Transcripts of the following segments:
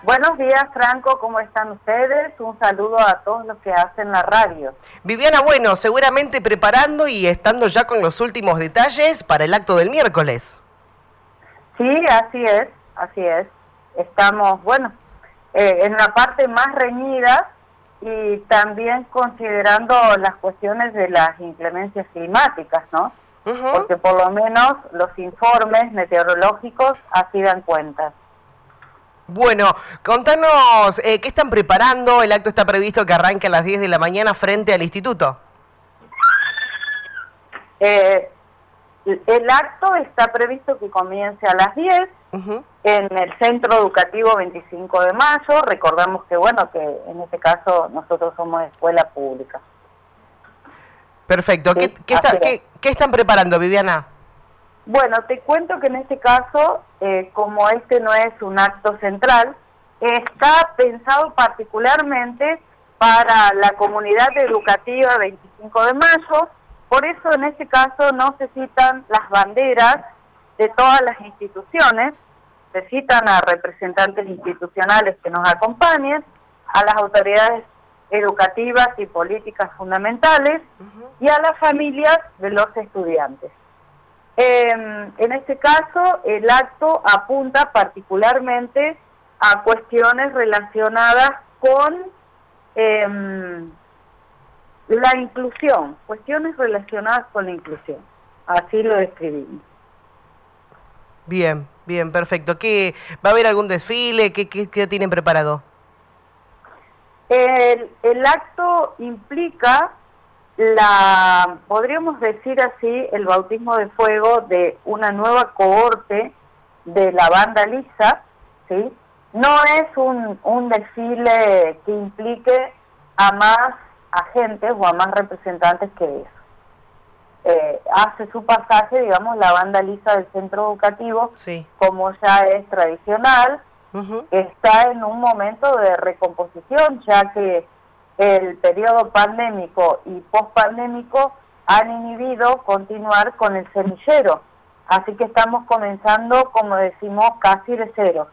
Buenos días, Franco, ¿cómo están ustedes? Un saludo a todos los que hacen la radio. Viviana, bueno, seguramente preparando y estando ya con los últimos detalles para el acto del miércoles. Sí, así es. Estamos, en la parte más reñida y también considerando las cuestiones de las inclemencias climáticas, ¿no? Porque por lo menos los informes meteorológicos así dan cuenta. Bueno, contanos, ¿qué están preparando? El acto está previsto que arranque a las 10 de la mañana frente al instituto. El acto está previsto que comience a las 10 en el Centro Educativo 25 de Mayo. Recordamos que, que en este caso nosotros somos escuela pública. Perfecto. Sí, ¿Qué están preparando, Viviana? Bueno, te cuento que en este caso, como este no es un acto central, está pensado particularmente para la comunidad educativa 25 de mayo, por eso en este caso no se citan las banderas de todas las instituciones, se citan a representantes institucionales que nos acompañen, a las autoridades educativas y políticas fundamentales y a las familias de los estudiantes. En este caso, el acto apunta particularmente a cuestiones relacionadas con la inclusión, cuestiones relacionadas con la inclusión. Así lo describimos. Bien, perfecto. ¿Va a haber algún desfile? ¿Qué tienen preparado? El acto implica podríamos decir así, el bautismo de fuego de una nueva cohorte de la banda Lisa, ¿sí? No es un desfile que implique a más agentes o a más representantes que eso. Hace su pasaje, digamos, la banda Lisa del centro educativo, sí, como ya es tradicional, está en un momento de recomposición, ya que el periodo pandémico y pospandémico han inhibido continuar con el semillero. Así que estamos comenzando, como decimos, casi de cero.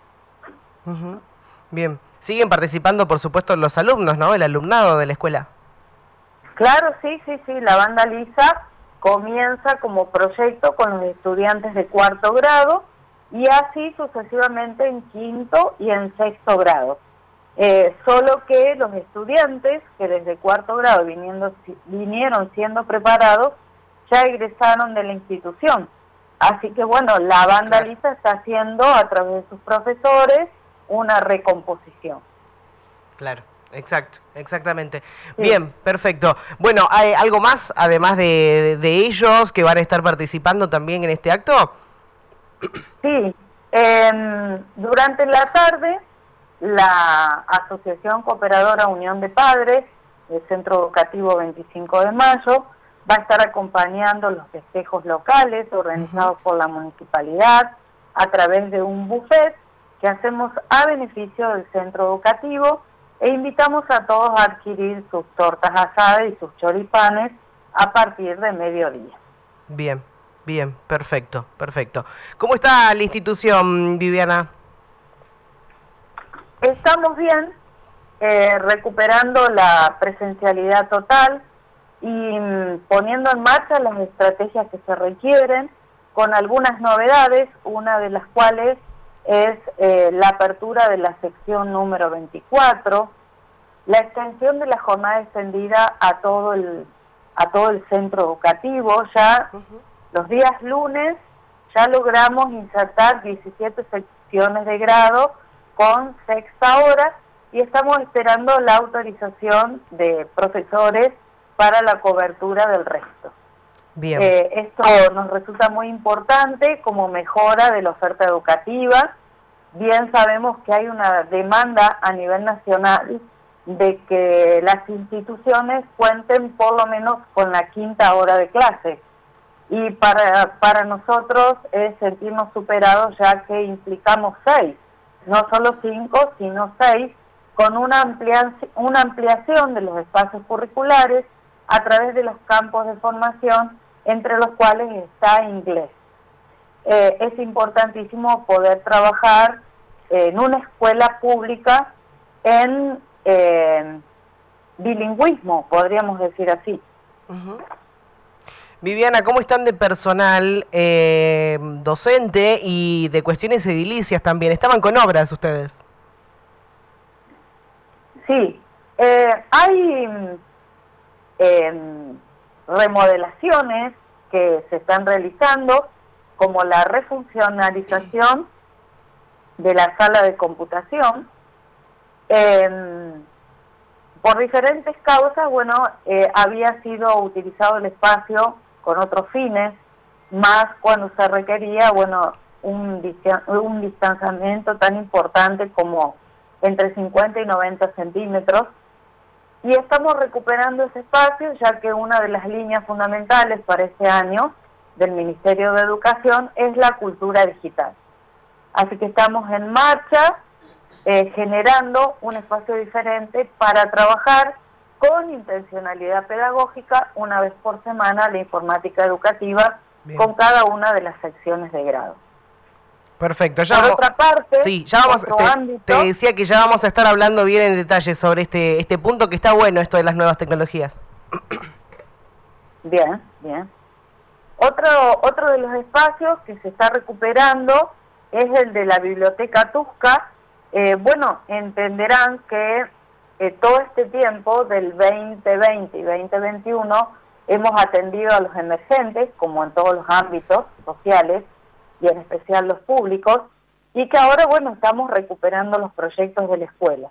Bien. Siguen participando, por supuesto, los alumnos, ¿no? El alumnado de la escuela. Claro, sí. La banda Lisa comienza como proyecto con los estudiantes de 4º grado y así sucesivamente en 5º y en 6º grado. Solo que los estudiantes que desde 4º grado vinieron siendo preparados ya egresaron de la institución. Así que la banda Lisa está haciendo a través de sus profesores una recomposición. Claro, exactamente. Sí. Bien, perfecto. Bueno, ¿hay algo más además de ellos que van a estar participando también en este acto? Sí, durante la tarde la Asociación Cooperadora Unión de Padres del Centro Educativo 25 de Mayo va a estar acompañando los festejos locales organizados por la municipalidad a través de un buffet que hacemos a beneficio del centro educativo e invitamos a todos a adquirir sus tortas asadas y sus choripanes a partir de mediodía. Bien, perfecto. ¿Cómo está la institución, Viviana? Estamos bien, recuperando la presencialidad total y poniendo en marcha las estrategias que se requieren, con algunas novedades, una de las cuales es la apertura de la sección número 24, la extensión de la jornada extendida a todo el centro educativo. Ya los días lunes ya logramos insertar 17 secciones de grado con 6ª hora y estamos esperando la autorización de profesores para la cobertura del resto. Bien. Esto nos resulta muy importante como mejora de la oferta educativa. Bien sabemos que hay una demanda a nivel nacional de que las instituciones cuenten por lo menos con la 5ª hora de clase. Y para nosotros es sentirnos superados, ya que implicamos 6. No solo 5, sino 6, con una ampliación de los espacios curriculares a través de los campos de formación, entre los cuales está inglés. Es importantísimo poder trabajar en una escuela pública en bilingüismo, podríamos decir así. Uh-huh. Viviana, ¿cómo están de personal docente y de cuestiones edilicias también? ¿Estaban con obras ustedes? Sí, hay remodelaciones que se están realizando, como la refuncionalización de la sala de computación. Por diferentes causas, bueno, había sido utilizado el espacio con otros fines, más cuando se requería, bueno, un distanciamiento tan importante como entre 50 y 90 centímetros, y estamos recuperando ese espacio, ya que una de las líneas fundamentales para este año del Ministerio de Educación es la cultura digital. Así que estamos en marcha, generando un espacio diferente para trabajar con intencionalidad pedagógica una vez por semana la informática educativa. Bien. Con cada una de las secciones de grado. Perfecto. Ya por otra parte, sí, ya vamos, te decía que ya vamos a estar hablando bien en detalle sobre este punto, que está bueno esto de las nuevas tecnologías. Bien, bien. Otro de los espacios que se está recuperando es el de la Biblioteca Tusca. Bueno, entenderán que todo este tiempo del 2020 y 2021 hemos atendido a los emergentes, como en todos los ámbitos sociales, y en especial los públicos, y que ahora, bueno, estamos recuperando los proyectos de la escuela.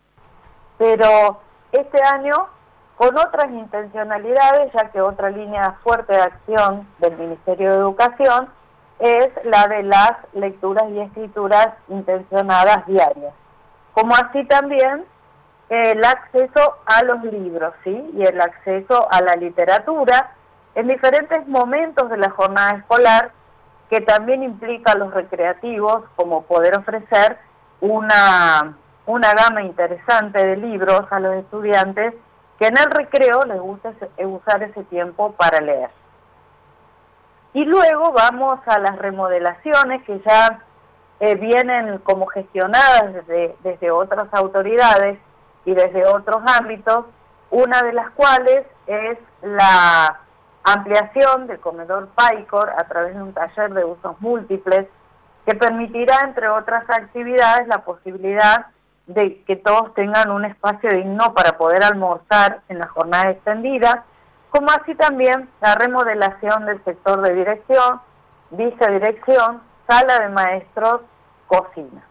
Pero este año, con otras intencionalidades, ya que otra línea fuerte de acción del Ministerio de Educación es la de las lecturas y escrituras intencionadas diarias, como así también el acceso a los libros, ¿sí? Y el acceso a la literatura en diferentes momentos de la jornada escolar, que también implica los recreativos, como poder ofrecer una gama interesante de libros a los estudiantes que en el recreo les gusta usar ese tiempo para leer. Y luego vamos a las remodelaciones que ya vienen como gestionadas desde otras autoridades y desde otros ámbitos, una de las cuales es la ampliación del comedor PAICOR a través de un taller de usos múltiples que permitirá, entre otras actividades, la posibilidad de que todos tengan un espacio digno para poder almorzar en la jornada extendida, como así también la remodelación del sector de dirección, vicedirección, sala de maestros, cocina.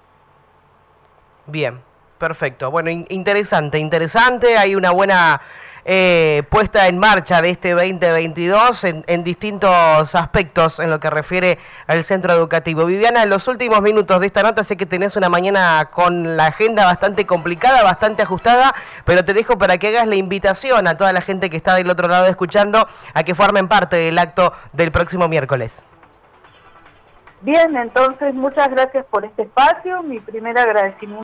Bien, perfecto. Bueno, interesante. Hay una buena puesta en marcha de este 2022 en distintos aspectos en lo que refiere al centro educativo. Viviana, en los últimos minutos de esta nota, sé que tenés una mañana con la agenda bastante complicada, bastante ajustada, pero te dejo para que hagas la invitación a toda la gente que está del otro lado escuchando a que formen parte del acto del próximo miércoles. Bien, entonces muchas gracias por este espacio. Mi primer agradecimiento